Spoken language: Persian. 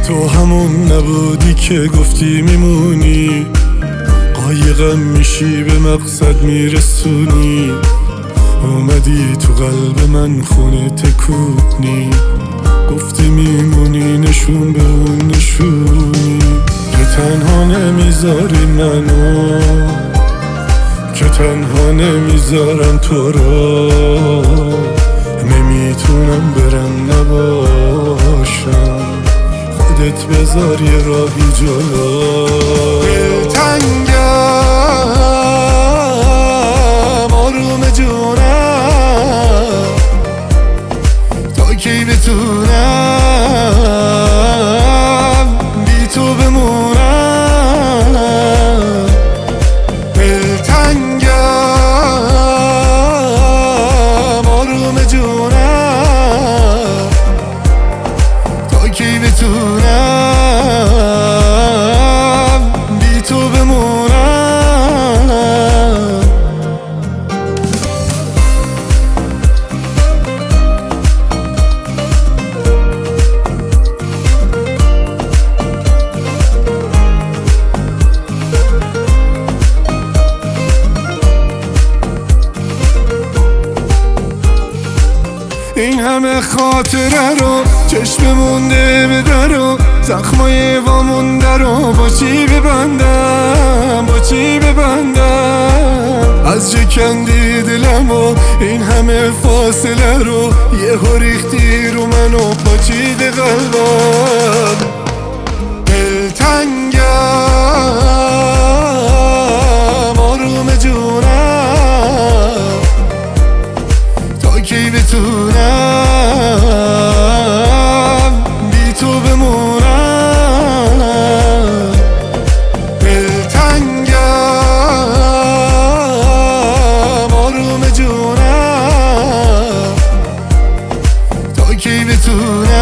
تو همون نبودی که گفتی میمونی، قایقم میشی به مقصد میرسونی. اومدی تو قلب من خونه تکونی، گفتی میمونی نشون به اون نشونی. که تنها نمیذاری منو، که تنها نمیذارم تو را، نمیتونم برم نباشم، خودت بذار یه راهی جلو. دلتنگم آروم جونم، تا کی بتونم بی تو بمونم. دلتنگم آروم جونم، تا کی بتونم بی تو بمونم. این همه خاطره رو چشم مونده به درو، زخمای وامونده رو با چی ببندم، با چی ببندم. از چه کندی دلم و این همه فاصله رو، یهو ریختی رو من و پاچیده قلبم. دلتنگم آروم جونم، تا کی بتونم بی تو بمونم. دلتنگم آروم جونم، تا کی بتونم